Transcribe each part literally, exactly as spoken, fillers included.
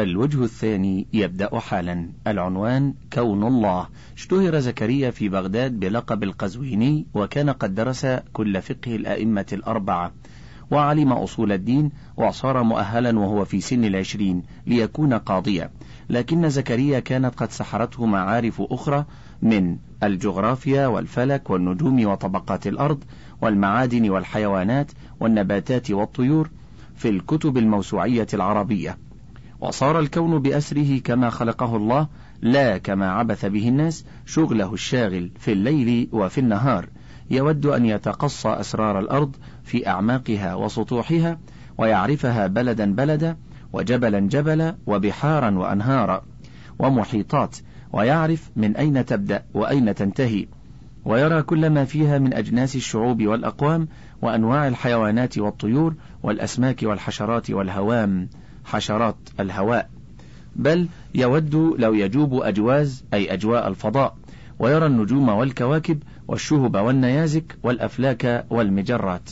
الوجه الثاني يبدأ حالا. العنوان: كون الله. اشتهر زكريا في بغداد بلقب القزويني، وكان قد درس كل فقه الأئمة الأربعة، وعلم أصول الدين، وصار مؤهلا وهو في سن العشرين ليكون قاضيا. لكن زكريا كانت قد سحرته معارف أخرى من الجغرافيا والفلك والنجوم وطبقات الأرض والمعادن والحيوانات والنباتات والطيور في الكتب الموسوعية العربية، وصار الكون بأسره كما خلقه الله، لا كما عبث به الناس، شغله الشاغل في الليل وفي النهار. يود أن يتقصى أسرار الأرض في أعماقها وسطوحها، ويعرفها بلدا بلدا، وجبلا جبلا، وبحارا وأنهارا ومحيطات، ويعرف من أين تبدأ وأين تنتهي، ويرى كل ما فيها من أجناس الشعوب والأقوام وأنواع الحيوانات والطيور والأسماك والحشرات والهوام، حشرات الهواء. بل يود لو يجوب أجواز أي أجواء الفضاء، ويرى النجوم والكواكب والشهب والنيازك والأفلاك والمجرات.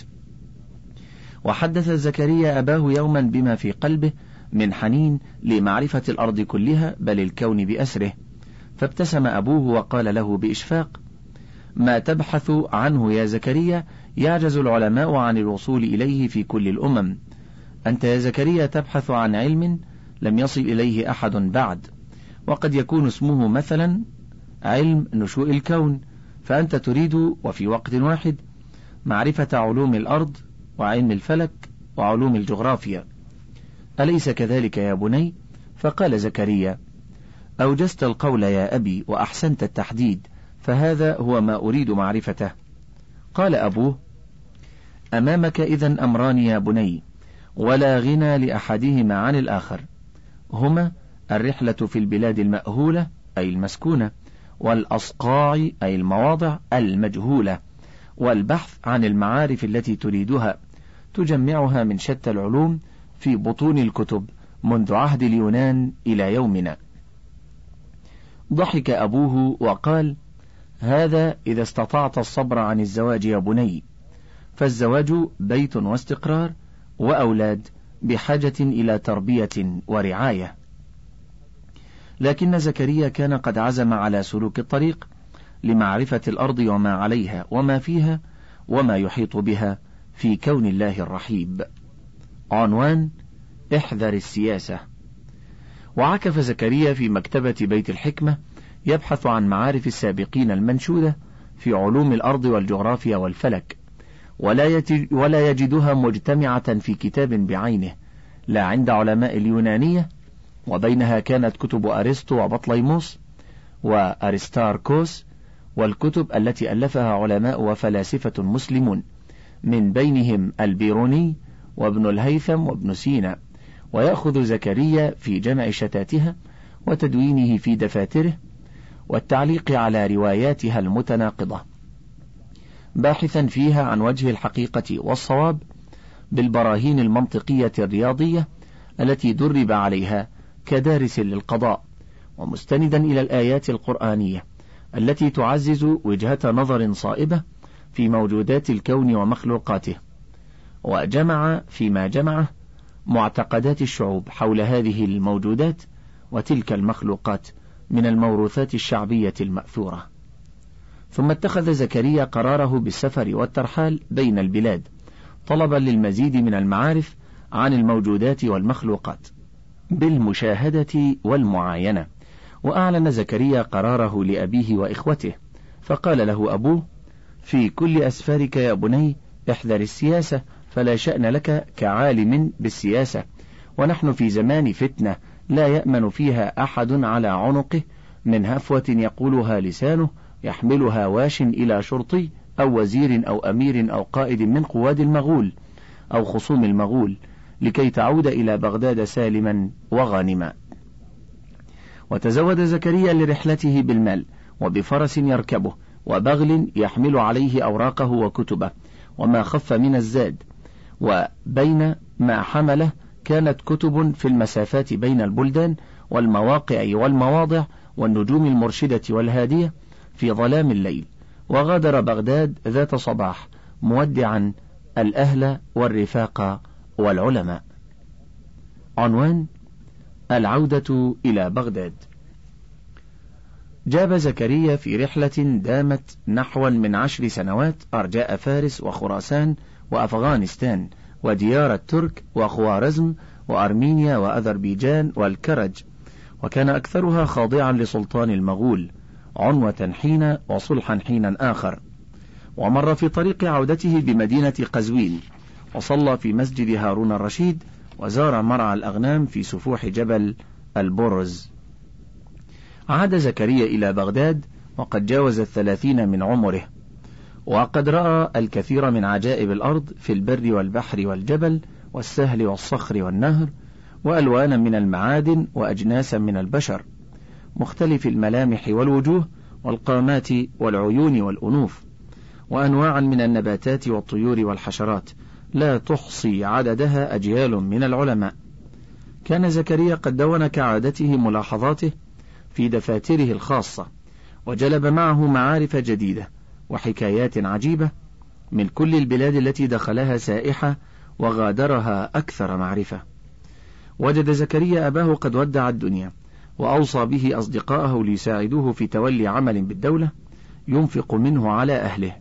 وحدث زكريا أباه يوما بما في قلبه من حنين لمعرفة الأرض كلها بل الكون بأسره، فابتسم أبوه وقال له بإشفاق: ما تبحث عنه يا زكريا يعجز العلماء عن الوصول إليه في كل الأمم. أنت يا زكريا تبحث عن علم لم يصل إليه أحد بعد، وقد يكون اسمه مثلا علم نشوء الكون، فأنت تريد وفي وقت واحد معرفة علوم الأرض وعلم الفلك وعلوم الجغرافيا، أليس كذلك يا بني؟ فقال زكريا: أوجزت القول يا أبي وأحسنت التحديد، فهذا هو ما أريد معرفته. قال أبوه: أمامك إذن أمران يا بني، ولا غنى لأحدهما عن الآخر، هما الرحلة في البلاد المأهولة أي المسكونة، والأصقاع أي المواضع المجهولة، والبحث عن المعارف التي تريدها، تجمعها من شتى العلوم في بطون الكتب منذ عهد اليونان إلى يومنا. ضحك أبوه وقال: هذا إذا استطعت الصبر عن الزواج يا بني، فالزواج بيت واستقرار وأولاد بحاجة إلى تربية ورعاية. لكن زكريا كان قد عزم على سلوك الطريق لمعرفة الأرض وما عليها وما فيها وما يحيط بها في كون الله الرحيب. عنوان: احذر السياسة. وعكف زكريا في مكتبة بيت الحكمة يبحث عن معارف السابقين المنشودة في علوم الأرض والجغرافيا والفلك، ولا, ولا يجدها مجتمعة في كتاب بعينه، لا عند علماء اليونانية، وبينها كانت كتب أرسطو وبطليموس وأرستاركوس، والكتب التي ألفها علماء وفلاسفة مسلمون، من بينهم البيروني وابن الهيثم وابن سينا. ويأخذ زكريا في جمع شتاتها وتدوينه في دفاتره والتعليق على رواياتها المتناقضة، باحثا فيها عن وجه الحقيقة والصواب بالبراهين المنطقية الرياضية التي درب عليها كدارس للقضاء، ومستندا إلى الآيات القرآنية التي تعزز وجهة نظر صائبة في موجودات الكون ومخلوقاته. وجمع فيما جمعه معتقدات الشعوب حول هذه الموجودات وتلك المخلوقات من الموروثات الشعبية المأثورة. ثم اتخذ زكريا قراره بالسفر والترحال بين البلاد طلبا للمزيد من المعارف عن الموجودات والمخلوقات بالمشاهدة والمعاينة. وأعلن زكريا قراره لأبيه وإخوته، فقال له أبوه: في كل أسفارك يا بني احذر السياسة، فلا شأن لك كعالم بالسياسة، ونحن في زمان فتنة لا يأمن فيها أحد على عنقه من هفوة يقولها لسانه يحملها واش إلى شرطي أو وزير أو أمير أو قائد من قواد المغول أو خصوم المغول، لكي تعود إلى بغداد سالما وغانما. وتزود زكريا لرحلته بالمال وبفرس يركبه وبغل يحمل عليه أوراقه وكتبه وما خف من الزاد، وبين ما حمله كانت كتب في المسافات بين البلدان والمواقع والمواضع والنجوم المرشدة والهادية في ظلام الليل. وغادر بغداد ذات صباح مودعا الأهل والرفاق والعلماء. عنوان: العودة إلى بغداد. جاب زكريا في رحلة دامت نحو من عشر سنوات أرجاء فارس وخراسان وأفغانستان وديار الترك وخوارزم وأرمينيا وأذربيجان والكرج، وكان أكثرها خاضعا لسلطان المغول، عنوة حين وصلحا حينا آخر. ومر في طريق عودته بمدينة قزوين، وصلى في مسجد هارون الرشيد، وزار مرعى الأغنام في سفوح جبل البرز. عاد زكريا إلى بغداد وقد جاوز الثلاثين من عمره، وقد رأى الكثير من عجائب الأرض في البر والبحر والجبل والسهل والصخر والنهر، وألوانا من المعادن وأجناسا من البشر، مختلف الملامح والوجوه والقامات والعيون والأنوف، وأنواعا من النباتات والطيور والحشرات لا تحصي عددها أجيال من العلماء. كان زكريا قد دون كعادته ملاحظاته في دفاتره الخاصة، وجلب معه معارف جديدة وحكايات عجيبة من كل البلاد التي دخلها سائحة وغادرها أكثر معرفة. وجد زكريا أباه قد ودع الدنيا، وأوصى به أصدقاءه ليساعدوه في تولي عمل بالدولة ينفق منه على أهله.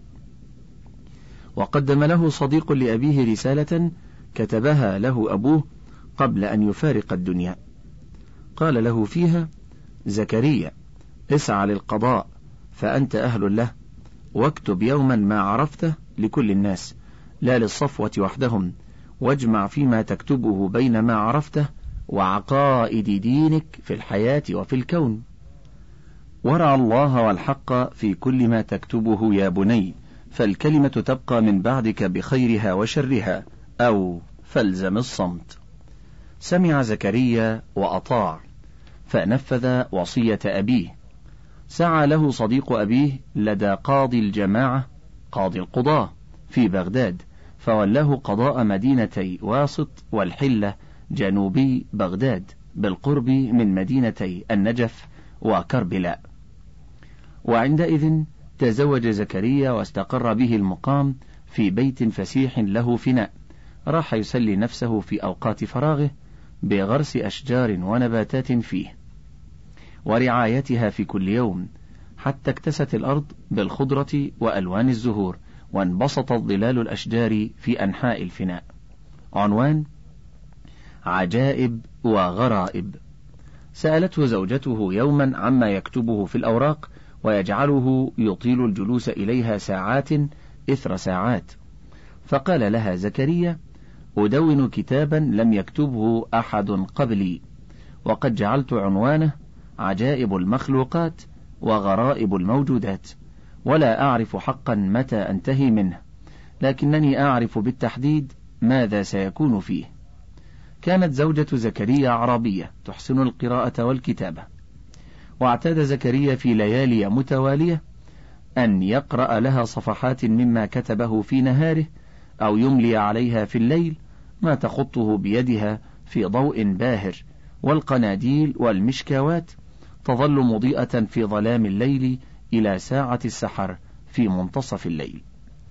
وقدم له صديق لأبيه رسالة كتبها له أبوه قبل أن يفارق الدنيا، قال له فيها: زكريا، اسعى للقضاء فأنت أهل له، واكتب يوما ما عرفته لكل الناس لا للصفوة وحدهم، واجمع فيما تكتبه بين ما عرفته وعقائد دينك في الحياة وفي الكون، ورع الله والحق في كل ما تكتبه يا بني، فالكلمة تبقى من بعدك بخيرها وشرها، أو فالزم الصمت. سمع زكريا وأطاع، فنفذ وصية أبيه. سعى له صديق أبيه لدى قاضي الجماعة قاضي القضاة في بغداد، فولاه قضاء مدينتي واسط والحلة جنوبي بغداد بالقرب من مدينتي النجف وكربلاء. وعندئذ تزوج زكريا واستقر به المقام في بيت فسيح له فناء، راح يسلي نفسه في أوقات فراغه بغرس أشجار ونباتات فيه ورعايتها في كل يوم، حتى اكتست الأرض بالخضرة وألوان الزهور، وانبسطت ظلال الأشجار في أنحاء الفناء. عنوان: عجائب وغرائب. سألته زوجته يوما عما يكتبه في الأوراق ويجعله يطيل الجلوس إليها ساعات إثر ساعات، فقال لها زكريا: أدون كتابا لم يكتبه أحد قبلي، وقد جعلت عنوانه عجائب المخلوقات وغرائب الموجودات، ولا أعرف حقا متى أنتهي منه، لكنني أعرف بالتحديد ماذا سيكون فيه. كانت زوجة زكريا عربية تحسن القراءة والكتابة، واعتاد زكريا في ليالي متوالية أن يقرأ لها صفحات مما كتبه في نهاره، أو يملي عليها في الليل ما تخطه بيدها في ضوء باهر، والقناديل والمشكاوات تظل مضيئة في ظلام الليل إلى ساعة السحر في منتصف الليل.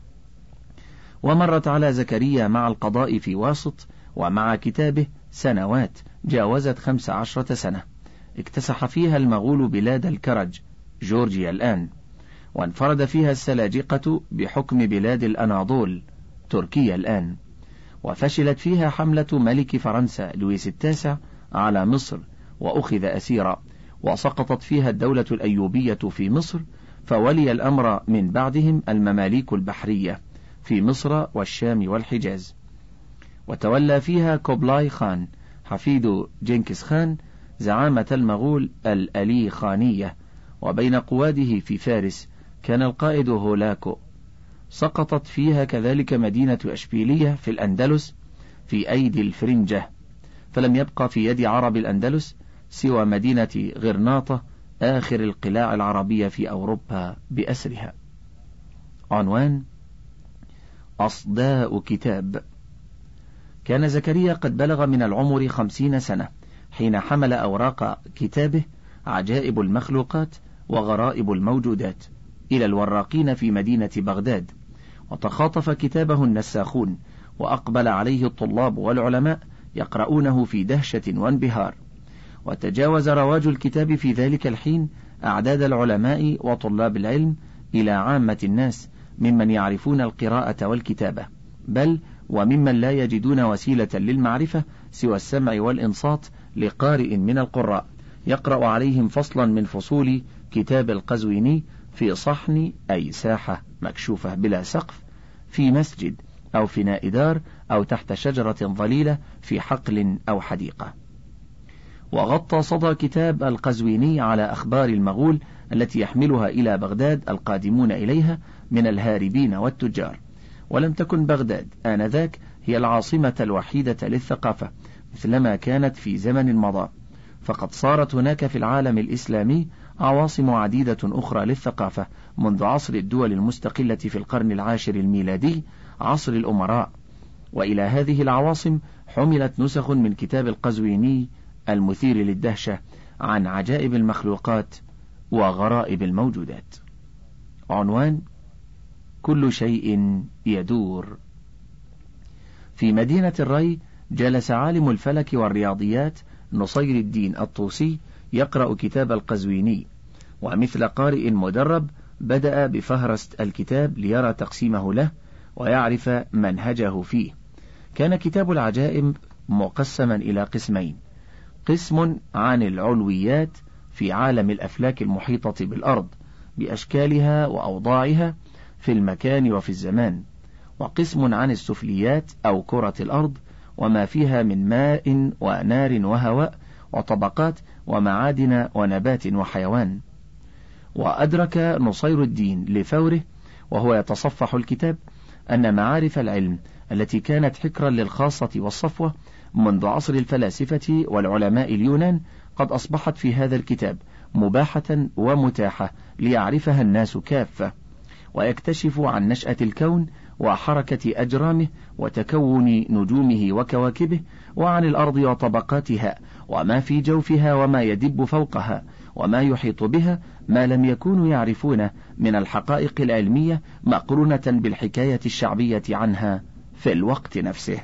ومرت على زكريا مع القضاء في واسط ومع كتابه سنوات جاوزت خمس عشرة سنة، اكتسح فيها المغول بلاد الكرج جورجيا الآن، وانفرد فيها السلاجقة بحكم بلاد الأناضول تركيا الآن، وفشلت فيها حملة ملك فرنسا لويس التاسع على مصر وأخذ أسيرا، وسقطت فيها الدولة الأيوبية في مصر، فولي الأمر من بعدهم المماليك البحرية في مصر والشام والحجاز، وتولى فيها كوبلاي خان حفيد جنكيز خان زعامة المغول الألي خانية، وبين قواده في فارس كان القائد هولاكو. سقطت فيها كذلك مدينة أشبيلية في الأندلس في أيدي الفرنجة، فلم يبقى في يد عرب الأندلس سوى مدينة غرناطة آخر القلاع العربية في أوروبا بأسرها. عنوان: أصداء كتاب. كان زكريا قد بلغ من العمر خمسين سنة حين حمل أوراق كتابه عجائب المخلوقات وغرائب الموجودات إلى الوراقين في مدينة بغداد، وتخاطف كتابه النساخون، وأقبل عليه الطلاب والعلماء يقرؤونه في دهشة وانبهار، وتجاوز رواج الكتاب في ذلك الحين أعداد العلماء وطلاب العلم إلى عامة الناس ممن يعرفون القراءة والكتابة، بل وممن لا يجدون وسيلة للمعرفة سوى السمع والإنصات لقارئ من القراء يقرأ عليهم فصلا من فصول كتاب القزويني في صحن أي ساحة مكشوفة بلا سقف، في مسجد أو فناء دار أو تحت شجرة ظليلة في حقل أو حديقة. وغطى صدى كتاب القزويني على أخبار المغول التي يحملها إلى بغداد القادمون إليها من الهاربين والتجار. ولم تكن بغداد آنذاك هي العاصمة الوحيدة للثقافة مثلما كانت في زمن مضى، فقد صارت هناك في العالم الإسلامي عواصم عديدة أخرى للثقافة منذ عصر الدول المستقلة في القرن العاشر الميلادي، عصر الأمراء، وإلى هذه العواصم حملت نسخ من كتاب القزويني المثير للدهشة عن عجائب المخلوقات وغرائب الموجودات. عنوان: كل شيء يدور. في مدينة الري جلس عالم الفلك والرياضيات نصير الدين الطوسي يقرأ كتاب القزويني، ومثل قارئ مدرب بدأ بفهرس الكتاب ليرى تقسيمه له ويعرف منهجه فيه. كان كتاب العجائب مقسما إلى قسمين: قسم عن العلويات في عالم الأفلاك المحيطة بالأرض بأشكالها وأوضاعها في المكان وفي الزمان، وقسم عن السفليات أو كرة الأرض وما فيها من ماء ونار وهواء وطبقات ومعادن ونبات وحيوان. وأدرك نصير الدين لفوره وهو يتصفح الكتاب أن معارف العلم التي كانت حكرا للخاصة والصفوة منذ عصر الفلاسفة والعلماء اليونان قد أصبحت في هذا الكتاب مباحة ومتاحة ليعرفها الناس كافة، ويكتشف عن نشأة الكون وحركة أجرامه وتكون نجومه وكواكبه، وعن الأرض وطبقاتها وما في جوفها وما يدب فوقها وما يحيط بها، ما لم يكونوا يعرفونه من الحقائق العلمية مقرونة بالحكاية الشعبية عنها في الوقت نفسه.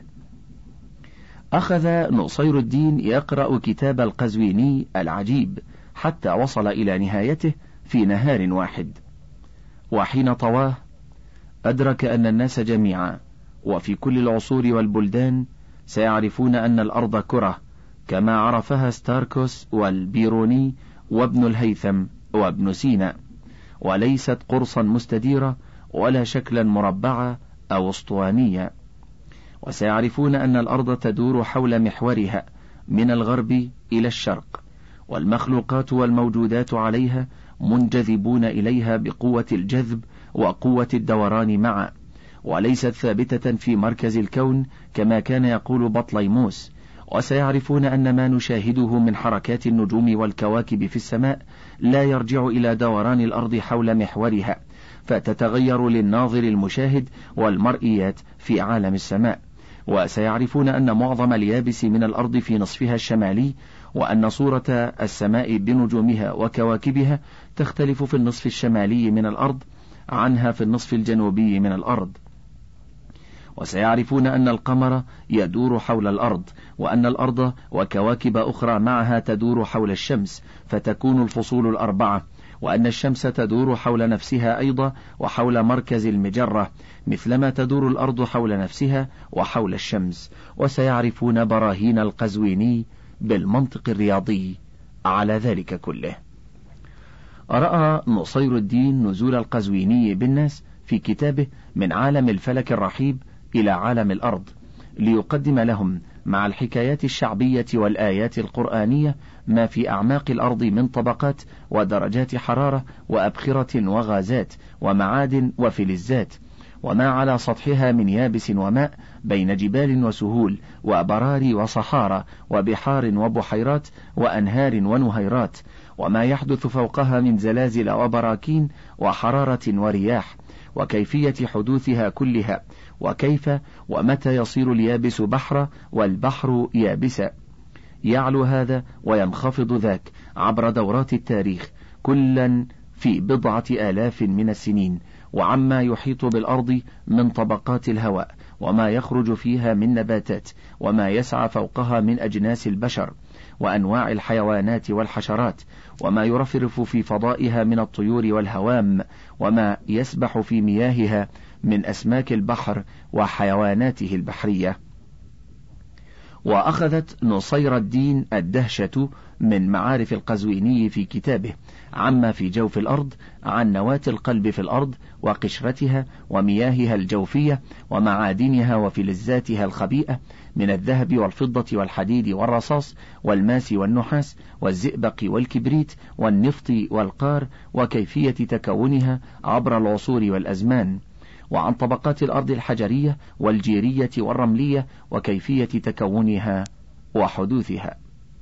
أخذ نصير الدين يقرأ كتاب القزويني العجيب حتى وصل إلى نهايته في نهار واحد، وحين طواه أدرك أن الناس جميعا وفي كل العصور والبلدان سيعرفون أن الأرض كرة كما عرفها ستاركوس والبيروني وابن الهيثم وابن سينا، وليست قرصا مستديرة ولا شكلا مربعا أو اسطوانيا. وسيعرفون أن الأرض تدور حول محورها من الغرب إلى الشرق، والمخلوقات والموجودات عليها منجذبون إليها بقوة الجذب وقوة الدوران معا، وليست ثابتة في مركز الكون كما كان يقول بطليموس. وسيعرفون أن ما نشاهده من حركات النجوم والكواكب في السماء لا يرجع إلى دوران الأرض حول محورها، فتتغير للناظر المشاهد والمرئيات في عالم السماء. وسيعرفون أن معظم اليابس من الأرض في نصفها الشمالي، وأن صورة السماء بنجومها وكواكبها تختلف في النصف الشمالي من الأرض عنها في النصف الجنوبي من الأرض. وسيعرفون أن القمر يدور حول الأرض، وأن الأرض وكواكب أخرى معها تدور حول الشمس فتكون الفصول الأربعة، وأن الشمس تدور حول نفسها أيضا وحول مركز المجرة مثلما تدور الأرض حول نفسها وحول الشمس. وسيعرفون براهين القزويني بالمنطق الرياضي على ذلك كله. رأى نصير الدين نزول القزويني بالناس في كتابه من عالم الفلك الرحيب إلى عالم الأرض، ليقدم لهم مع الحكايات الشعبية والآيات القرآنية ما في أعماق الأرض من طبقات ودرجات حرارة وأبخرة وغازات ومعادن وفلزات، وما على سطحها من يابس وماء بين جبال وسهول وبراري وصحارى وبحار وبحيرات وأنهار ونهيرات، وما يحدث فوقها من زلازل وبراكين وحرارة ورياح، وكيفية حدوثها كلها، وكيف ومتى يصير اليابس بحرا والبحر يابسا، يعلو هذا وينخفض ذاك عبر دورات التاريخ كلا في بضعة آلاف من السنين، وعما يحيط بالأرض من طبقات الهواء وما يخرج فيها من نباتات وما يسعى فوقها من أجناس البشر، وأنواع الحيوانات والحشرات، وما يرفرف في فضائها من الطيور والهوام، وما يسبح في مياهها من أسماك البحر وحيواناته البحرية. وأخذت نصير الدين الدهشة من معارف القزويني في كتابه عما في جوف الأرض عن نواة القلب في الأرض وقشرتها ومياهها الجوفية ومعادنها وفلزاتها الخبيئة من الذهب والفضة والحديد والرصاص والماس والنحاس والزئبق والكبريت والنفط والقار، وكيفية تكونها عبر العصور والأزمان، وعن طبقات الأرض الحجرية والجيرية والرملية وكيفية تكونها وحدوثها.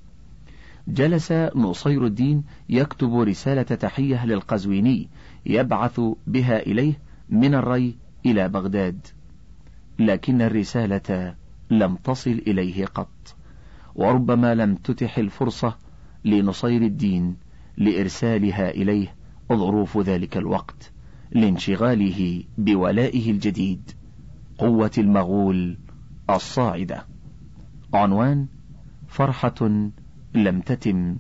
جلس نصير الدين يكتب رسالة تحية للقزويني يبعث بها إليه من الري إلى بغداد، لكن الرسالة لم تصل إليه قط، وربما لم تتح الفرصة لنصير الدين لإرسالها إليه ظروف ذلك الوقت لانشغاله بولائه الجديد، قوة المغول الصاعدة. عنوان: فرحة لم تتم.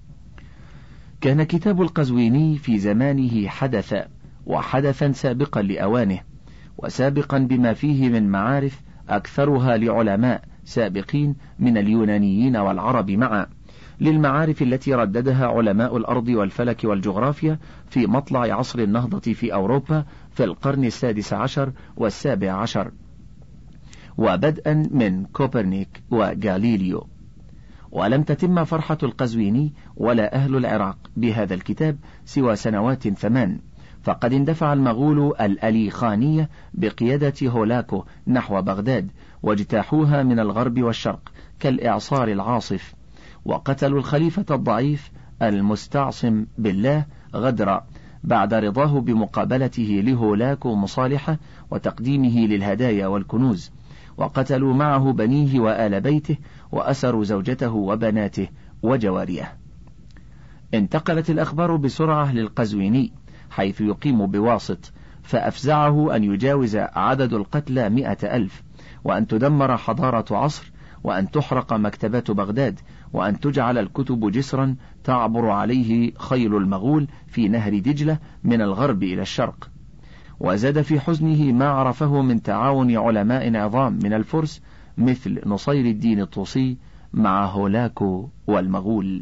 كان كتاب القزويني في زمانه حدثا وحدثا سابقا لأوانه، وسابقا بما فيه من معارف أكثرها لعلماء سابقين من اليونانيين والعرب معا، للمعارف التي رددها علماء الأرض والفلك والجغرافيا في مطلع عصر النهضة في أوروبا في القرن السادس عشر والسابع عشر، وبدءا من كوبرنيك وغاليليو. ولم تتم فرحة القزويني ولا أهل العراق بهذا الكتاب سوى سنوات ثمان، فقد اندفع المغول الأليخانية بقيادة هولاكو نحو بغداد واجتاحوها من الغرب والشرق كالإعصار العاصف، وقتلوا الخليفة الضعيف المستعصم بالله غدرا بعد رضاه بمقابلته لهولاكو مصالحة وتقديمه للهدايا والكنوز، وقتلوا معه بنيه وآل بيته وأسروا زوجته وبناته وجواريه. انتقلت الأخبار بسرعة للقزويني حيث يقيم بواسط، فأفزعه أن يجاوز عدد القتلى مئة ألف، وأن تدمر حضارة عصر، وأن تحرق مكتبات بغداد، وأن تجعل الكتب جسرا تعبر عليه خيل المغول في نهر دجلة من الغرب إلى الشرق. وزاد في حزنه ما عرفه من تعاون علماء عظام من الفرس مثل نصير الدين الطوسي مع هولاكو والمغول.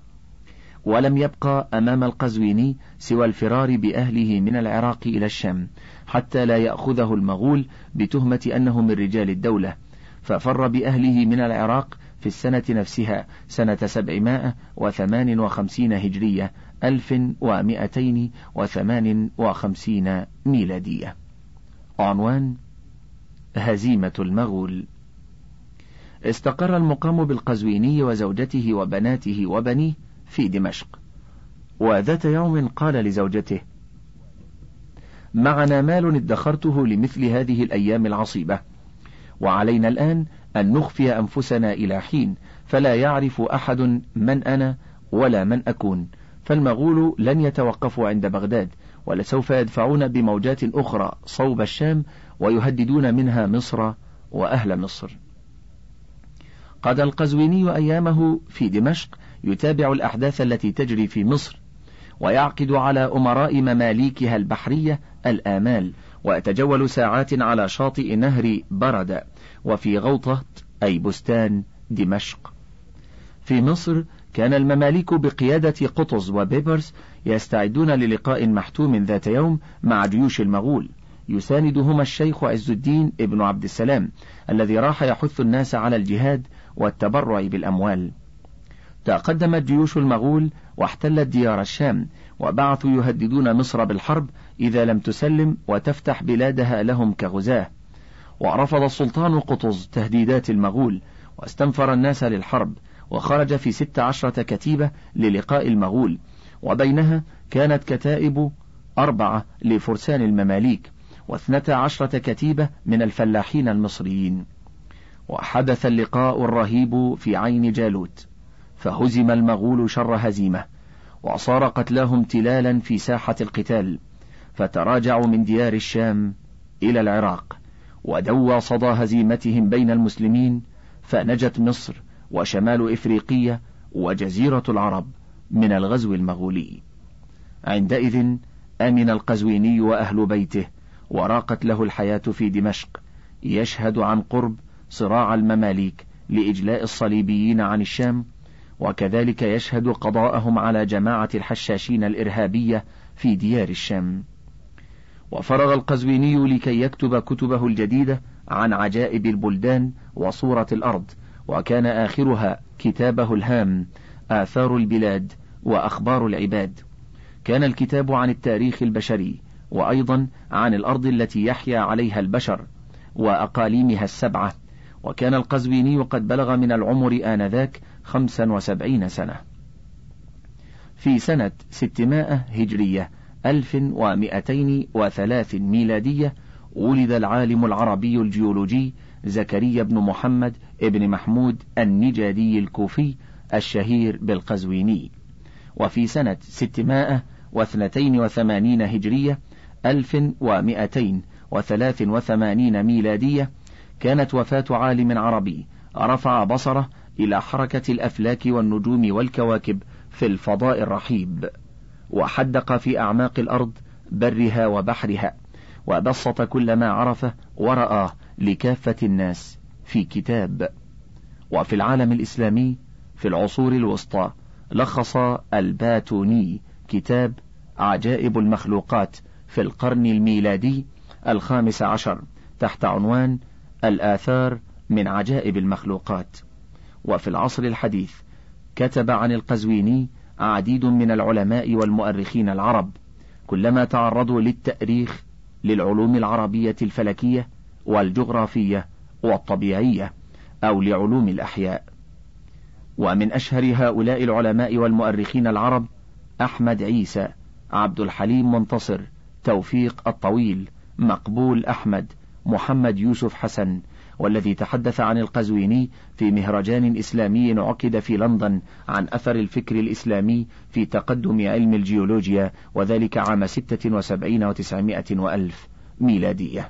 ولم يبقى أمام القزويني سوى الفرار بأهله من العراق إلى الشام حتى لا يأخذه المغول بتهمة أنه من رجال الدولة، ففر بأهله من العراق في السنة نفسها سنة سبعمائة وثمان وخمسين هجرية ألف ومائتين وثمان وخمسين ميلادية. عنوان: هزيمة المغول. استقر المقام بالقزويني وزوجته وبناته وبنيه في دمشق، وذات يوم قال لزوجته: معنا مال ادخرته لمثل هذه الأيام العصيبة، وعلينا الآن أن نخفي أنفسنا إلى حين، فلا يعرف أحد من أنا ولا من أكون، فالمغول لن يتوقفوا عند بغداد، ولسوف يدفعون بموجات أخرى صوب الشام ويهددون منها مصر وأهل مصر. قضى القزويني أيامه في دمشق يتابع الأحداث التي تجري في مصر، ويعقد على أمراء مماليكها البحرية الآمال، ويتجول ساعات على شاطئ نهر برد وفي غوطة أي بستان دمشق. في مصر كان المماليك بقيادة قطز وبيبرس يستعدون للقاء محتوم ذات يوم مع جيوش المغول، يساندهما الشيخ عز الدين ابن عبد السلام الذي راح يحث الناس على الجهاد والتبرع بالأموال. تقدمت جيوش المغول واحتلت ديار الشام، وبعثوا يهددون مصر بالحرب إذا لم تسلم وتفتح بلادها لهم كغزاة. ورفض السلطان قطز تهديدات المغول واستنفر الناس للحرب، وخرج في ست عشرة كتيبة للقاء المغول، وبينها كانت كتائب أربعة لفرسان المماليك واثنتا عشرة كتيبة من الفلاحين المصريين. وحدث اللقاء الرهيب في عين جالوت، فهزم المغول شر هزيمة، وصار قتلاهم تلالا في ساحة القتال، فتراجعوا من ديار الشام إلى العراق، ودوى صدى هزيمتهم بين المسلمين، فنجت مصر وشمال إفريقية وجزيرة العرب من الغزو المغولي. عندئذ أمن القزويني وأهل بيته، وراقت له الحياة في دمشق، يشهد عن قرب صراع المماليك لإجلاء الصليبيين عن الشام، وكذلك يشهد قضاءهم على جماعة الحشاشين الإرهابية في ديار الشام. وفرغ القزويني لكي يكتب كتبه الجديدة عن عجائب البلدان وصورة الأرض، وكان آخرها كتابه الهام آثار البلاد وأخبار العباد. كان الكتاب عن التاريخ البشري، وأيضا عن الأرض التي يحيا عليها البشر وأقاليمها السبعة. وكان القزويني قد بلغ من العمر آنذاك خمسا وسبعين سنة. في سنة ستمائة هجرية ألف ومئتين وثلاث ميلادية ولد العالم العربي الجيولوجي زكريا بن محمد ابن محمود النجادي الكوفي الشهير بالقزويني. وفي سنة ستمائة واثنتين وثمانين هجرية ألف ومئتين وثلاث وثمانين ميلادية كانت وفاة عالم عربي رفع بصره إلى حركة الأفلاك والنجوم والكواكب في الفضاء الرحيب، وحدق في أعماق الأرض برها وبحرها، وبسط كل ما عرفه ورآه لكافة الناس في كتاب. وفي العالم الإسلامي في العصور الوسطى لخص الباتوني كتاب عجائب المخلوقات في القرن الميلادي الخامس عشر تحت عنوان الآثار من عجائب المخلوقات. وفي العصر الحديث كتب عن القزويني عديد من العلماء والمؤرخين العرب، كلما تعرضوا للتأريخ للعلوم العربية الفلكية والجغرافية والطبيعية أو لعلوم الأحياء. ومن أشهر هؤلاء العلماء والمؤرخين العرب أحمد عيسى، عبد الحليم منتصر، توفيق الطويل، مقبول أحمد، محمد يوسف حسن، والذي تحدث عن القزويني في مهرجان إسلامي عقد في لندن عن أثر الفكر الإسلامي في تقدم علم الجيولوجيا، وذلك عام ستة وسبعين وتسعمائة وألف ميلادية.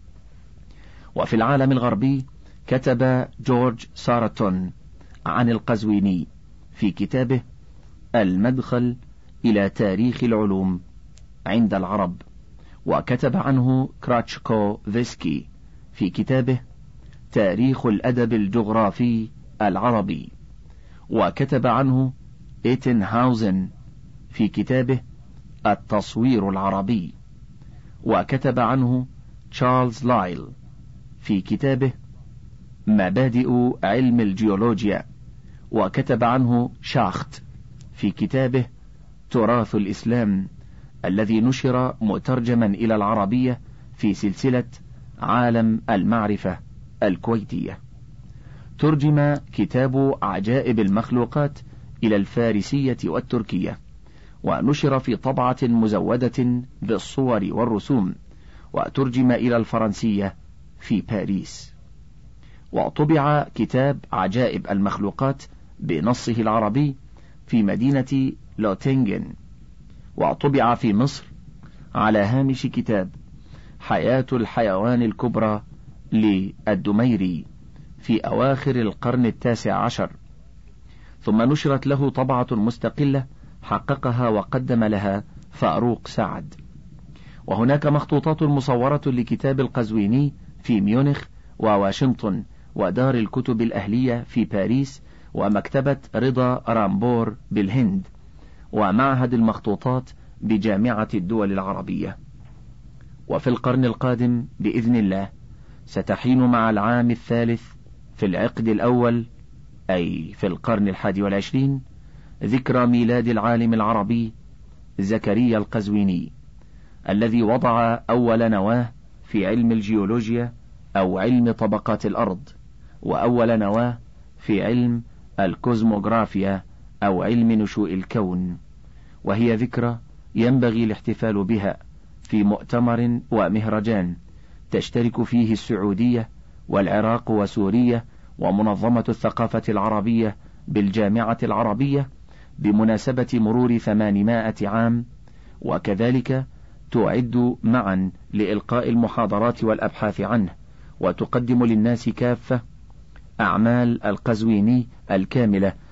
وفي العالم الغربي كتب جورج سارتون عن القزويني في كتابه المدخل إلى تاريخ العلوم عند العرب، وكتب عنه كراتشكوفسكي في كتابه تاريخ الأدب الجغرافي العربي، وكتب عنه إيتنهاوزن في كتابه التصوير العربي، وكتب عنه تشارلز لايل في كتابه مبادئ علم الجيولوجيا، وكتب عنه شاخت في كتابه تراث الإسلام الذي نشر مترجما إلى العربية في سلسلة عالم المعرفة الكويتية. ترجم كتاب عجائب المخلوقات إلى الفارسية والتركية، ونشر في طبعة مزودة بالصور والرسوم، وترجم إلى الفرنسية في باريس. وطبع كتاب عجائب المخلوقات بنصه العربي في مدينة لوتينغن، وطبع في مصر على هامش كتاب حياة الحيوان الكبرى للدميري في أواخر القرن التاسع عشر، ثم نشرت له طبعة مستقلة حققها وقدم لها فاروق سعد. وهناك مخطوطات مصورة لكتاب القزويني في ميونخ وواشنطن ودار الكتب الأهلية في باريس ومكتبة رضا رامبور بالهند ومعهد المخطوطات بجامعة الدول العربية. وفي القرن القادم بإذن الله ستحين مع العام الثالث في العقد الأول أي في القرن الحادي والعشرين ذكرى ميلاد العالم العربي زكريا القزويني الذي وضع أول نواة في علم الجيولوجيا أو علم طبقات الأرض، وأول نواة في علم الكوزموغرافيا أو علم نشوء الكون، وهي ذكرى ينبغي الاحتفال بها في مؤتمر ومهرجان تشترك فيه السعودية والعراق وسوريا ومنظمة الثقافة العربية بالجامعة العربية بمناسبة مرور ثمانمائة عام، وكذلك تعد معا لإلقاء المحاضرات والأبحاث عنه، وتقدم للناس كافة أعمال القزويني الكاملة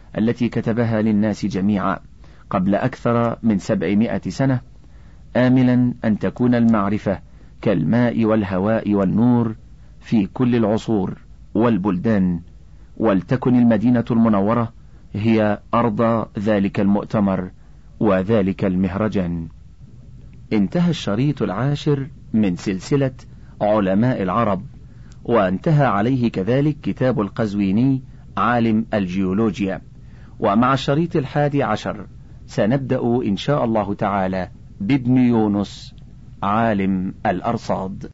التي كتبها للناس جميعا قبل أكثر من سبعمائة سنة، آملا أن تكون المعرفة كالماء والهواء والنور في كل العصور والبلدان، ولتكن المدينة المنورة هي أرض ذلك المؤتمر وذلك المهرجان. انتهى الشريط العاشر من سلسلة علماء العرب، وانتهى عليه كذلك كتاب القزويني عالم الجيولوجيا. ومع الشريط الحادي عشر سنبدأ إن شاء الله تعالى بابن يونس عالم الأرصاد.